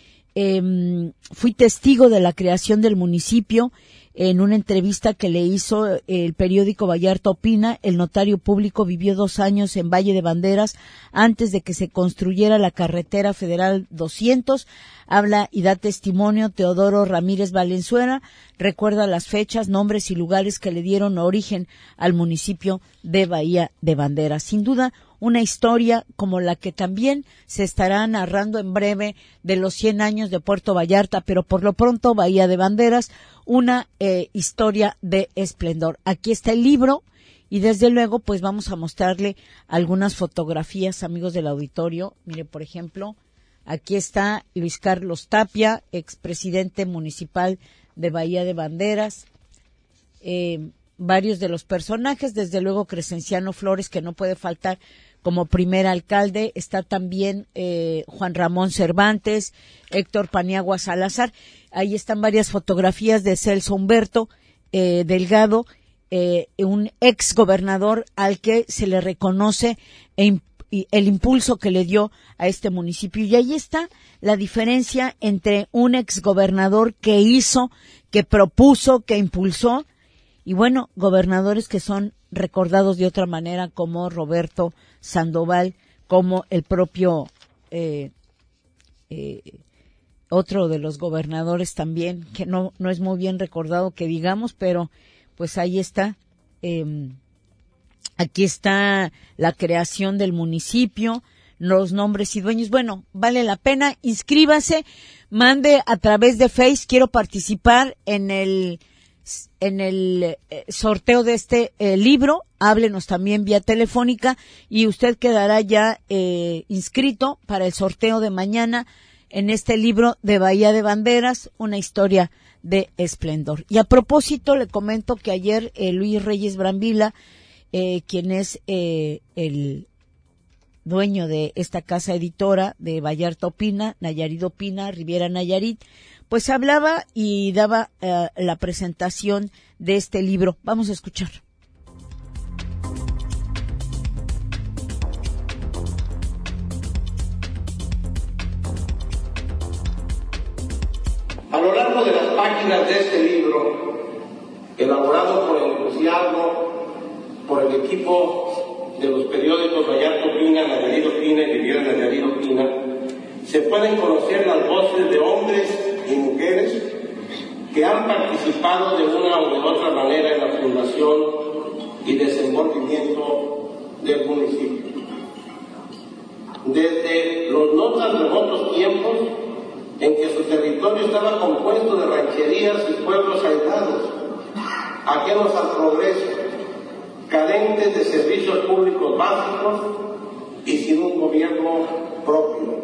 [SPEAKER 2] Fui testigo de la creación del municipio en una entrevista que le hizo el periódico Vallarta Opina. El notario público vivió 2 años en Valle de Banderas antes de que se construyera la carretera federal 200. Habla y da testimonio Teodoro Ramírez Valenzuela. Recuerda las fechas, nombres y lugares que le dieron origen al municipio de Bahía de Banderas. Sin duda, una historia como la que también se estará narrando en breve de los 100 años de Puerto Vallarta, pero por lo pronto Bahía de Banderas, una historia de esplendor. Aquí está el libro y desde luego pues vamos a mostrarle algunas fotografías, amigos del auditorio. Mire, por ejemplo, aquí está Luis Carlos Tapia, expresidente municipal de Bahía de Banderas. Varios de los personajes, desde luego Crescenciano Flores, que no puede faltar como primer alcalde. Está también Juan Ramón Cervantes, Héctor Paniagua Salazar. Ahí están varias fotografías de Celso Humberto Delgado, un ex gobernador al que se le reconoce el impulso que le dio a este municipio. Y ahí está la diferencia entre un ex gobernador que hizo, que propuso, que impulsó, y bueno, gobernadores que son recordados de otra manera, como Roberto Sandoval, como el propio otro de los gobernadores también, que no es muy bien recordado que digamos, pero pues ahí está. Aquí está la creación del municipio, los nombres y dueños. Bueno, vale la pena, inscríbase, mande a través de Face, quiero participar en el sorteo de este libro. Háblenos también vía telefónica y usted quedará ya inscrito para el sorteo de mañana en este libro de Bahía de Banderas, una historia de esplendor. Y a propósito, le comento que ayer Luis Reyes Brambila, quien es el dueño de esta casa editora de Vallarta Opina, Nayarit Opina, Riviera Nayarit, pues hablaba y daba la presentación de este libro. Vamos a escuchar.
[SPEAKER 13] A lo largo de las páginas de este libro, elaborado por el entusiasmo, por el equipo de los periódicos Vallarta Opina, Nayarit Opina y Riviera Nayarit Opina, se pueden conocer las voces de hombres y mujeres que han participado de una o de otra manera en la fundación y desenvolvimiento del municipio. Desde los no tan remotos tiempos en que su territorio estaba compuesto de rancherías y pueblos aislados, ajenos al progreso, carentes de servicios públicos básicos y sin un gobierno propio.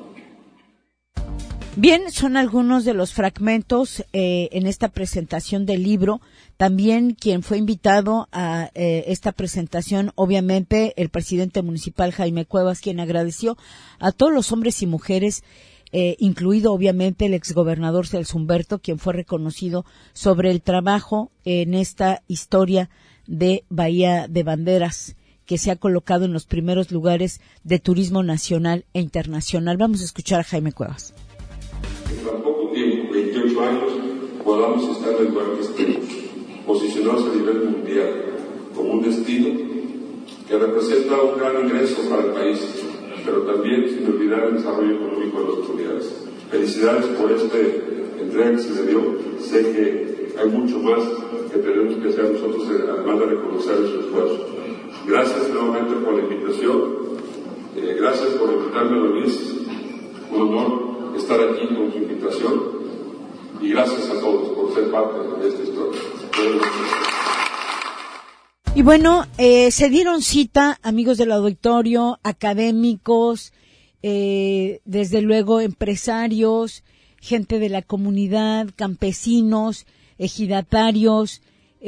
[SPEAKER 2] Bien, son algunos de los fragmentos en esta presentación del libro. También quien fue invitado a esta presentación, obviamente, el presidente municipal Jaime Cuevas, quien agradeció a todos los hombres y mujeres, incluido obviamente el exgobernador Celso Humberto, quien fue reconocido sobre el trabajo en esta historia de Bahía de Banderas, que se ha colocado en los primeros lugares de turismo nacional e internacional. Vamos a escuchar a Jaime Cuevas.
[SPEAKER 14] En tan poco tiempo, 28 años, podamos estar en el lugar que estemos, posicionados a nivel mundial como un destino que representa un gran ingreso para el país, pero también sin olvidar el desarrollo económico de las comunidades. Felicidades por esta entrega que se le dio. Sé que hay mucho más que tenemos que hacer nosotros, además de reconocer su esfuerzo. Gracias nuevamente por la invitación. Gracias por invitarme, Luis. Un honor estar aquí con su invitación. Y gracias a todos por ser parte de esta historia.
[SPEAKER 2] Y bueno, se dieron cita, amigos del auditorio, académicos, desde luego empresarios, gente de la comunidad, campesinos, ejidatarios,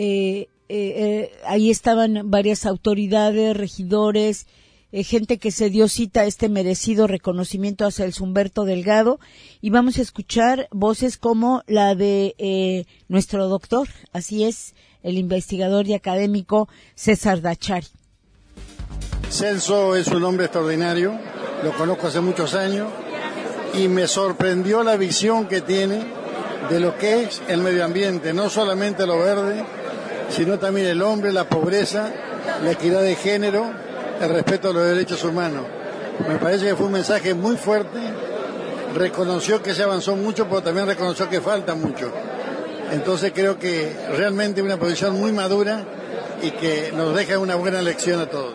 [SPEAKER 2] ahí estaban varias autoridades, regidores, gente que se dio cita a este merecido reconocimiento a Celso Humberto Delgado, y vamos a escuchar voces como la de nuestro doctor, así es, el investigador y académico César Dachari.
[SPEAKER 15] Celso es un hombre extraordinario, lo conozco hace muchos años y me sorprendió la visión que tiene de lo que es el medio ambiente, no solamente lo verde, sino también el hombre, la pobreza, la equidad de género, el respeto a los derechos humanos. Me parece que fue un mensaje muy fuerte, reconoció que se avanzó mucho, pero también reconoció que falta mucho. Entonces creo que realmente una posición muy madura y que nos deja una buena lección a todos.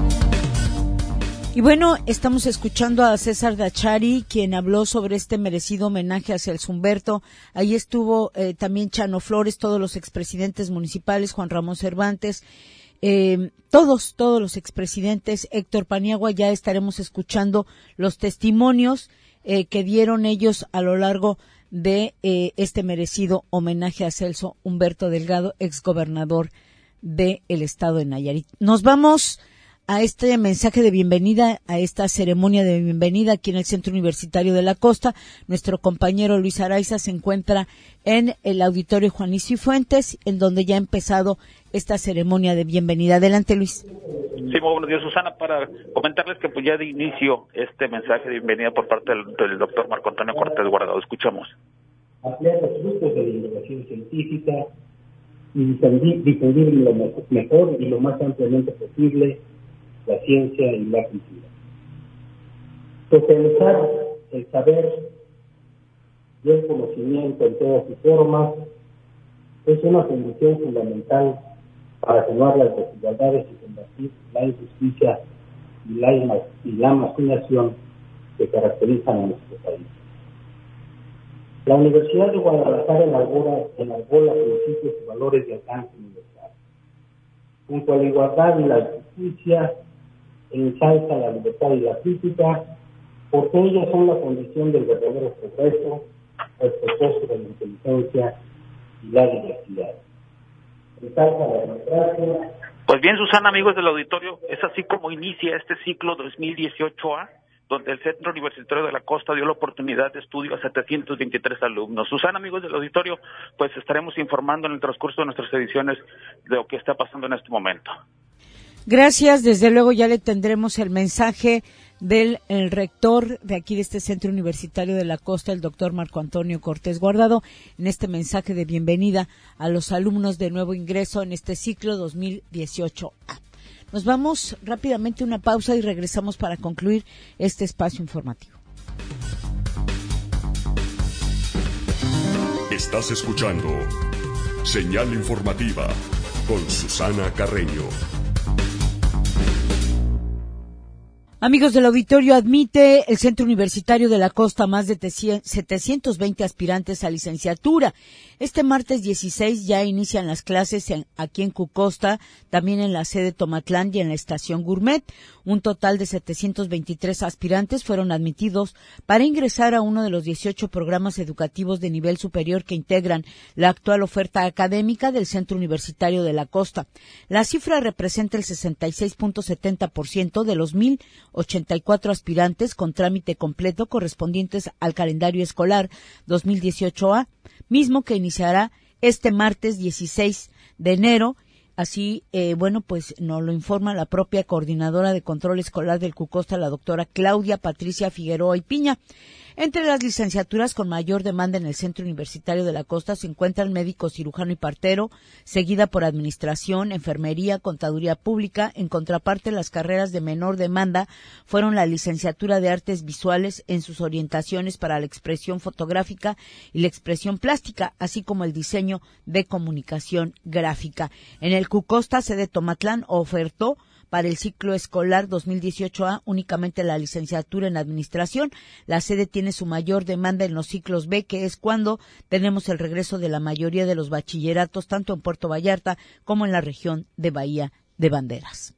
[SPEAKER 2] Y bueno, estamos escuchando a César Dachari, quien habló sobre este merecido homenaje a Celso Humberto. Ahí estuvo también Chano Flores, todos los expresidentes municipales, Juan Ramón Cervantes, todos los expresidentes, Héctor Paniagua. Ya estaremos escuchando los testimonios que dieron ellos a lo largo de este merecido homenaje a Celso Humberto Delgado, exgobernador del estado de Nayarit. Nos vamos a este mensaje de bienvenida, a esta ceremonia de bienvenida aquí en el Centro Universitario de la Costa. Nuestro compañero Luis Araiza se encuentra en el Auditorio Juan Isi Fuentes, en donde ya ha empezado esta ceremonia de bienvenida. Adelante, Luis.
[SPEAKER 8] Sí, muy buenos días, Susana, para comentarles que pues ya de inicio este mensaje de bienvenida por parte del doctor Marco Antonio Cortés Guardado. Escuchamos.
[SPEAKER 16] Ampliar los frutos de la innovación científica y difundir lo mejor y lo más ampliamente posible la ciencia y la cultura. Potenciar el saber y el conocimiento en todas sus formas es una condición fundamental para atenuar las desigualdades y combatir la injusticia y la marginación que caracterizan a nuestro país. La Universidad de Guadalajara enarbola principios y valores de alcance universal. Junto a la igualdad y la justicia, ensalza la libertad y la crítica, porque ellas son la condición del verdadero progreso, respetuoso de la inteligencia y la diversidad. Resalta la democracia.
[SPEAKER 17] Pues bien, Susana, amigos del auditorio, es así como inicia este ciclo 2018A, donde el Centro Universitario de la Costa dio la oportunidad de estudio a 723 alumnos. Susana, amigos del auditorio, pues estaremos informando en el transcurso de nuestras ediciones de lo que está pasando en este momento.
[SPEAKER 2] Gracias, desde luego ya le tendremos el mensaje del rector de aquí de este Centro Universitario de la Costa, el doctor Marco Antonio Cortés Guardado, en este mensaje de bienvenida a los alumnos de nuevo ingreso en este ciclo 2018A. Nos vamos rápidamente a una pausa y regresamos para concluir este espacio informativo.
[SPEAKER 1] Estás escuchando Señal Informativa con Susana Carreño.
[SPEAKER 2] Amigos del auditorio, admite el Centro Universitario de la Costa más de 720 aspirantes a licenciatura. Este martes 16 ya inician las clases aquí en Cucosta, también en la sede Tomatlán y en la estación Gourmet. Un total de 723 aspirantes fueron admitidos para ingresar a uno de los 18 programas educativos de nivel superior que integran la actual oferta académica del Centro Universitario de la Costa. La cifra representa el 66.70% de los 1,084 aspirantes con trámite completo correspondientes al calendario escolar 2018A, mismo que iniciará este martes 16 de enero. Así, pues nos lo informa la propia coordinadora de control escolar del Cucosta, la doctora Claudia Patricia Figueroa y Piña. Entre las licenciaturas con mayor demanda en el Centro Universitario de la Costa se encuentran médico, cirujano y partero, seguida por administración, enfermería, contaduría pública. En contraparte, las carreras de menor demanda fueron la licenciatura de artes visuales en sus orientaciones para la expresión fotográfica y la expresión plástica, así como el diseño de comunicación gráfica. En el Cucosta, sede Tomatlán, ofertó para el ciclo escolar 2018A únicamente la licenciatura en administración. La sede tiene su mayor demanda en los ciclos B, que es cuando tenemos el regreso de la mayoría de los bachilleratos, tanto en Puerto Vallarta como en la región de Bahía de Banderas.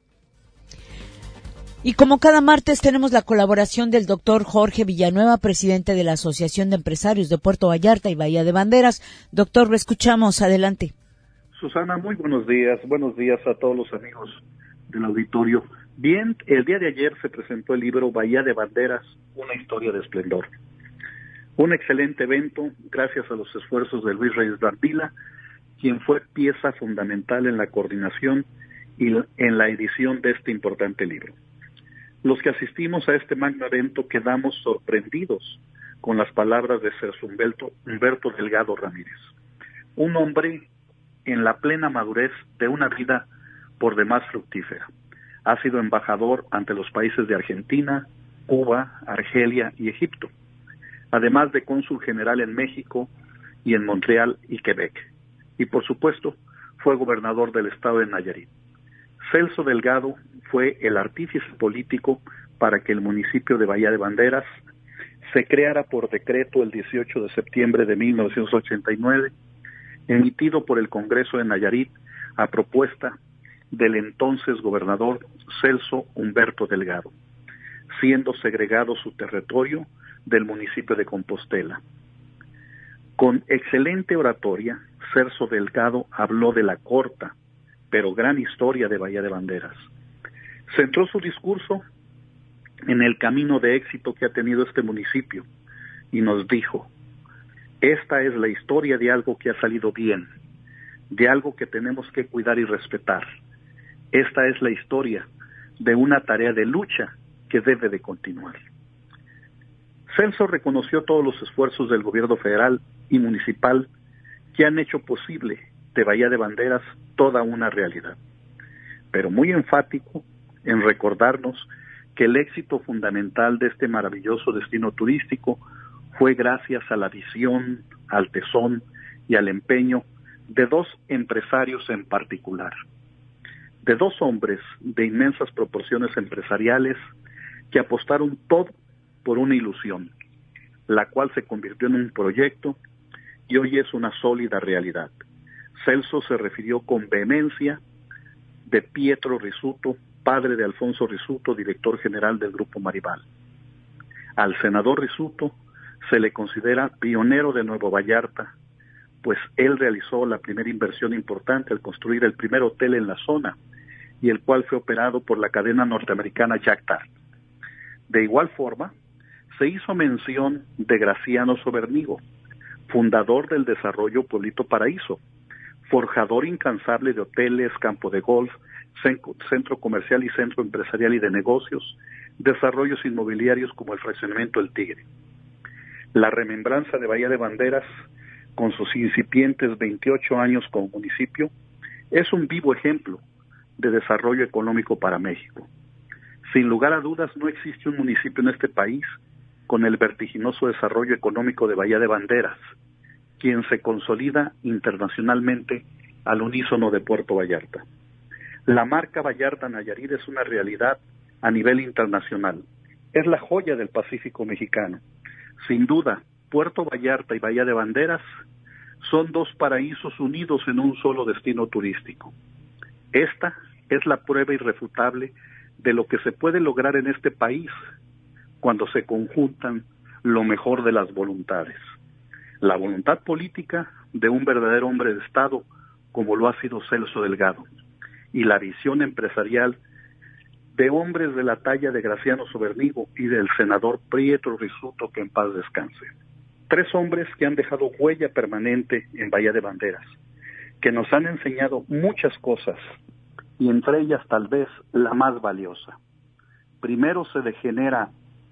[SPEAKER 2] Y como cada martes tenemos la colaboración del doctor Jorge Villanueva, presidente de la Asociación de Empresarios de Puerto Vallarta y Bahía de Banderas. Doctor, lo escuchamos. Adelante.
[SPEAKER 18] Susana, muy buenos días. Buenos días a todos los amigos del auditorio. Bien, el día de ayer se presentó el libro Bahía de Banderas, una historia de esplendor. Un excelente evento, gracias a los esfuerzos de Luis Reyes Dávila, quien fue pieza fundamental en la coordinación y en la edición de este importante libro. Los que asistimos a este magno evento quedamos sorprendidos con las palabras de Ser Humberto Delgado Ramírez, un hombre en la plena madurez de una vida por demás fructífera. Ha sido embajador ante los países de Argentina, Cuba, Argelia y Egipto, además de cónsul general en México y en Montreal y Quebec. Y por supuesto, fue gobernador del estado de Nayarit. Celso Delgado fue el artífice político para que el municipio de Bahía de Banderas se creara por decreto el 18 de septiembre de 1989, emitido por el Congreso de Nayarit a propuesta del entonces gobernador Celso Humberto Delgado, siendo segregado su territorio del municipio de Compostela. Con excelente oratoria, Celso Delgado habló de la corta, pero gran historia de Bahía de Banderas. Centró su discurso en el camino de éxito que ha tenido este municipio y nos dijo: esta es la historia de algo que ha salido bien, de algo que tenemos que cuidar y respetar. Esta es la historia de una tarea de lucha que debe de continuar. Celso reconoció todos los esfuerzos del gobierno federal y municipal que han hecho posible de Bahía de Banderas toda una realidad, pero muy enfático en recordarnos que el éxito fundamental de este maravilloso destino turístico fue gracias a la visión, al tesón y al empeño de dos empresarios en particular, de dos hombres de inmensas proporciones empresariales que apostaron todo por una ilusión, la cual se convirtió en un proyecto y hoy es una sólida realidad. Celso se refirió con vehemencia de Pietro Risuto, padre de Alfonso Risuto, director general del Grupo Maribal. Al senador Rizzuto se le considera pionero de Nuevo Vallarta, pues él realizó la primera inversión importante al construir el primer hotel en la zona, y el cual fue operado por la cadena norteamericana Jack Tartt. De igual forma, se hizo mención de Graciano Sobernigo, fundador del desarrollo Pueblito Paraíso, forjador incansable de hoteles, campo de golf, centro comercial y centro empresarial y de negocios, desarrollos inmobiliarios como el fraccionamiento El Tigre. La remembranza de Bahía de Banderas, con sus incipientes 28 años como municipio, es un vivo ejemplo de desarrollo económico para México. Sin lugar a dudas, no existe un municipio en este país con el vertiginoso desarrollo económico de Bahía de Banderas, quien se consolida internacionalmente al unísono de Puerto Vallarta. La marca Vallarta Nayarit es una realidad a nivel internacional. Es la joya del Pacífico mexicano. Sin duda, Puerto Vallarta y Bahía de Banderas son dos paraísos unidos en un solo destino turístico. Esta es la prueba irrefutable de lo que se puede lograr en este país cuando se conjuntan lo mejor de las voluntades. La voluntad política de un verdadero hombre de Estado, como lo ha sido Celso Delgado, y la visión empresarial de hombres de la talla de Graciano Sobernigo y del senador Pietro Rizzuto, que en paz descanse. 3 hombres que han dejado huella permanente en Bahía de Banderas, que nos han enseñado muchas cosas, y entre ellas tal vez la más valiosa. Primero se genera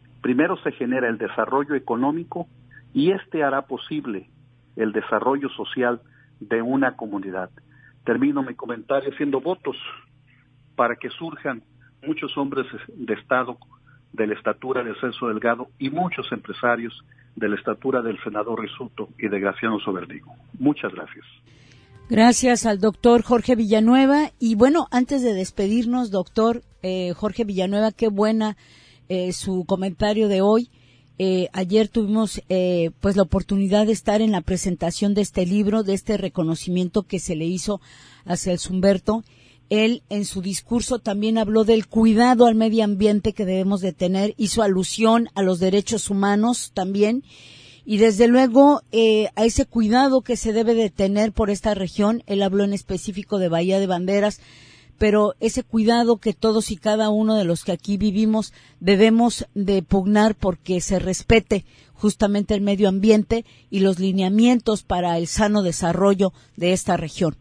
[SPEAKER 18] el desarrollo económico, y este hará posible el desarrollo social de una comunidad. Termino mi comentario haciendo votos para que surjan muchos hombres de Estado de la estatura de Celso Delgado y muchos empresarios de la estatura del senador Rizzuto y de Graciano Sobernigo. Muchas gracias.
[SPEAKER 2] Gracias al doctor Jorge Villanueva. Y bueno, antes de despedirnos, doctor Jorge Villanueva, qué buena su comentario de hoy. Ayer tuvimos pues la oportunidad de estar en la presentación de este libro, de este reconocimiento que se le hizo a Celso Humberto. Él en su discurso también habló del cuidado al medio ambiente que debemos de tener, hizo alusión a los derechos humanos también, y desde luego a ese cuidado que se debe de tener por esta región. Él habló en específico de Bahía de Banderas, pero ese cuidado que todos y cada uno de los que aquí vivimos debemos de pugnar porque se respete justamente el medio ambiente y los lineamientos para el sano desarrollo de esta región.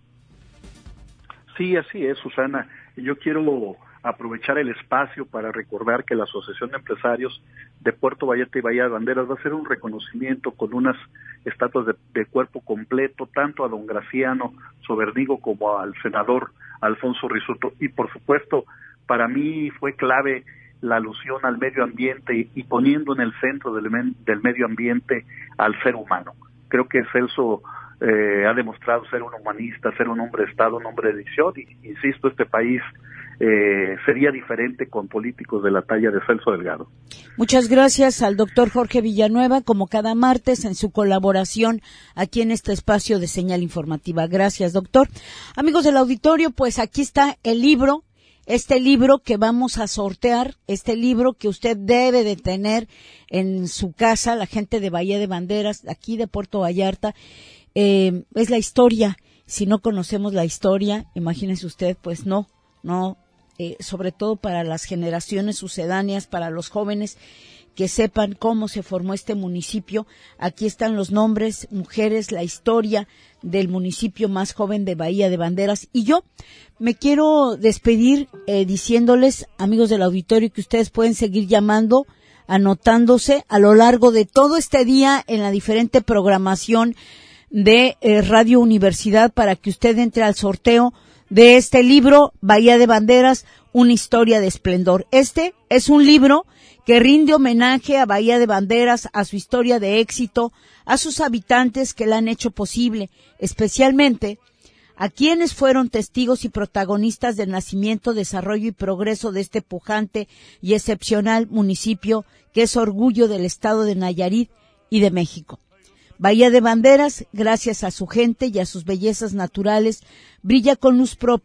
[SPEAKER 18] Sí, así es, Susana. Yo quiero aprovechar el espacio para recordar que la Asociación de Empresarios de Puerto Vallarta y Bahía de Banderas va a hacer un reconocimiento con unas estatuas de cuerpo completo, tanto a don Graciano Sobernigo como al senador Alfonso Rizzuto. Y por supuesto, para mí fue clave la alusión al medio ambiente y poniendo en el centro del medio ambiente al ser humano. Creo que Celso ha demostrado ser un humanista, ser un hombre de Estado, un hombre de decisión, y insisto, este país sería diferente con políticos de la talla de Celso Delgado.
[SPEAKER 2] Muchas gracias al doctor Jorge Villanueva, como cada martes, en su colaboración aquí en este espacio de Señal Informativa. Gracias, doctor. Amigos del auditorio, pues aquí está el libro, este libro que vamos a sortear, este libro que usted debe de tener en su casa, la gente de Bahía de Banderas, aquí de Puerto Vallarta. Es la historia. Si no conocemos la historia, imagínese usted, pues no, sobre todo para las generaciones sucedáneas, para los jóvenes que sepan cómo se formó este municipio. Aquí están los nombres, mujeres, la historia del municipio más joven de Bahía de Banderas. Y yo me quiero despedir diciéndoles, amigos del auditorio, que ustedes pueden seguir llamando, anotándose a lo largo de todo este día en la diferente programación de Radio Universidad para que usted entre al sorteo de este libro, Bahía de Banderas, una historia de esplendor. Este es un libro que rinde homenaje a Bahía de Banderas, a su historia de éxito, a sus habitantes que la han hecho posible, especialmente a quienes fueron testigos y protagonistas del nacimiento, desarrollo y progreso de este pujante y excepcional municipio que es orgullo del estado de Nayarit y de México. Bahía de Banderas, gracias a su gente y a sus bellezas naturales, brilla con luz propia,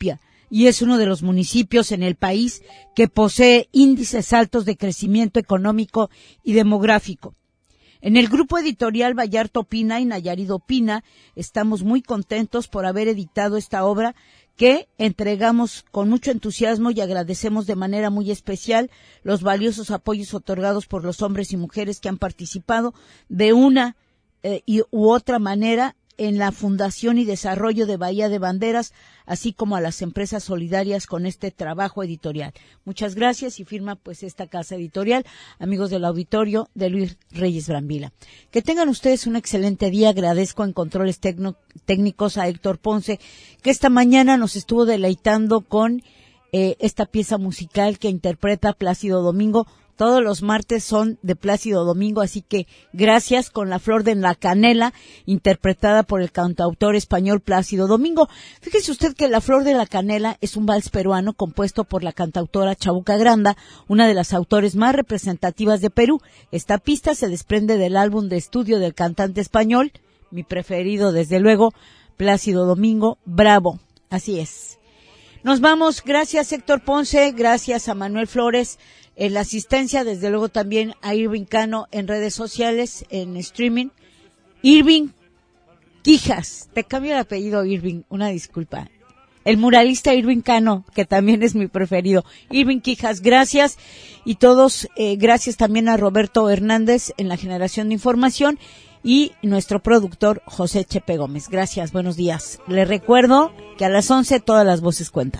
[SPEAKER 2] y es uno de los municipios en el país que posee índices altos de crecimiento económico y demográfico. En el grupo editorial Vallarta Opina y Nayarit Opina estamos muy contentos por haber editado esta obra que entregamos con mucho entusiasmo y agradecemos de manera muy especial los valiosos apoyos otorgados por los hombres y mujeres que han participado de una u otra manera en la fundación y desarrollo de Bahía de Banderas, así como a las empresas solidarias con este trabajo editorial. Muchas gracias y firma pues esta casa editorial, amigos del auditorio de Luis Reyes Brambila. Que tengan ustedes un excelente día. Agradezco en controles técnicos a Héctor Ponce, que esta mañana nos estuvo deleitando con esta pieza musical que interpreta Plácido Domingo. Todos los martes son de Plácido Domingo, así que gracias, con La Flor de la Canela, interpretada por el cantautor español Plácido Domingo. Fíjese usted que La Flor de la Canela es un vals peruano compuesto por la cantautora Chabuca Granda, una de las autores más representativas de Perú. Esta pista se desprende del álbum de estudio del cantante español, mi preferido desde luego, Plácido Domingo, Bravo. Así es. Nos vamos, gracias Héctor Ponce, gracias a Manuel Flores, en la asistencia, desde luego también a Irving Cano en redes sociales, en streaming. Irving Quijas, te cambio el apellido Irving, una disculpa. El muralista Irving Cano, que también es mi preferido. Irving Quijas, gracias. Y todos, gracias también a Roberto Hernández en la generación de información y nuestro productor José Chepe Gómez. Gracias, buenos días. Les recuerdo que a las 11 todas las voces cuentan.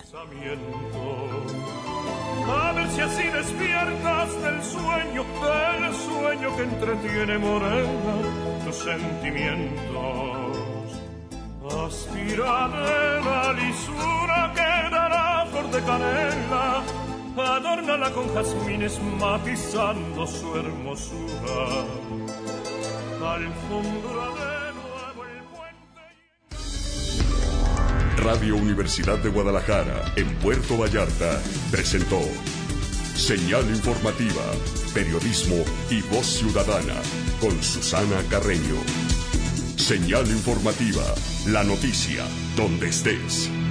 [SPEAKER 12] A ver si así despiertas del sueño que entretiene morena tus sentimientos. Aspira de la lisura que da la flor de canela, adórnala con jazmines matizando su hermosura. Alfombra de nuevo el puente.
[SPEAKER 1] Radio Universidad de Guadalajara, en Puerto Vallarta, presentó Señal Informativa, Periodismo y Voz Ciudadana, con Susana Carreño. Señal Informativa, la noticia, donde estés.